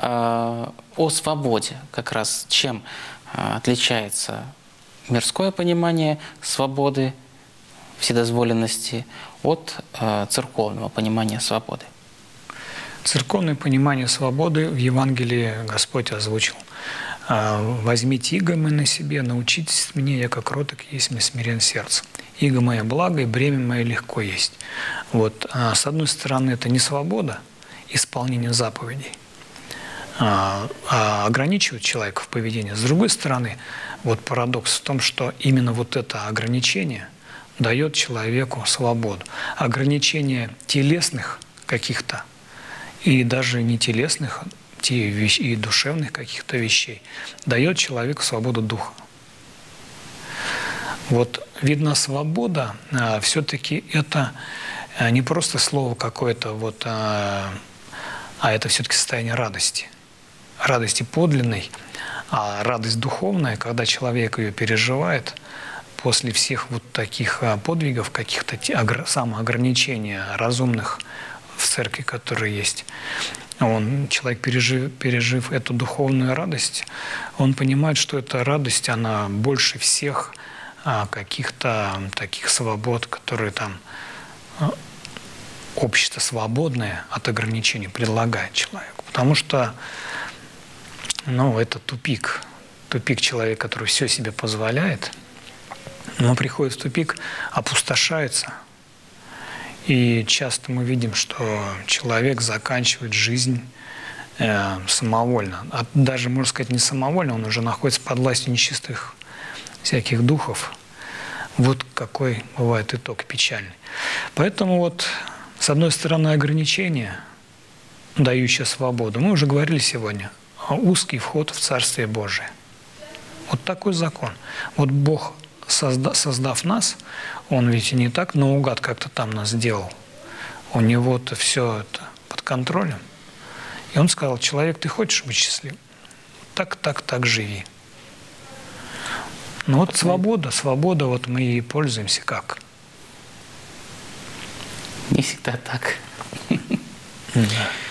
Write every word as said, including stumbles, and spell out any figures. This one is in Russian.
о свободе как раз, чем отличается мирское понимание свободы, вседозволенности от церковного понимания свободы. Церковное понимание свободы в Евангелии Господь озвучил. «Возьмите иго мое на себе, научитесь от меня, я как кроток есть, мне смирен сердцем. Иго мое благо, и бремя мое легко есть». Вот, с одной стороны, это не свобода исполнения заповедей, а ограничивает человека в поведении. С другой стороны, вот парадокс в том, что именно вот это ограничение дает человеку свободу. Ограничение телесных каких-то и даже не телесных, и душевных каких-то вещей дает человеку свободу духа. Вот видно, свобода а, все-таки это не просто слово какое-то, вот, а, а это все-таки состояние радости. Радости подлинной, а радость духовная, когда человек ее переживает после всех вот таких подвигов, каких-то самоограничения разумных в церкви, которые есть. Он, человек, пережив, пережив эту духовную радость, он понимает, что эта радость, она больше всех а, каких-то таких свобод, которые там а, общество свободное от ограничений предлагает человеку. Потому что ну, это тупик. Тупик человека, который все себе позволяет, но приходит в тупик, опустошается. И часто мы видим, что человек заканчивает жизнь э, самовольно. А даже, можно сказать, не самовольно, он уже находится под властью нечистых всяких духов. Вот какой бывает итог печальный. Поэтому вот, с одной стороны, ограничения, дающие свободу. Мы уже говорили сегодня о узкий вход в Царствие Божие. Вот такой закон. Вот Бог, созда, создав нас, Он ведь не так наугад как-то там нас сделал. У Него-то все это под контролем. И Он сказал: человек, ты хочешь быть счастливым? Так, так, так живи. Ну вот свобода, свобода, вот мы ей пользуемся как? Не всегда так. Да.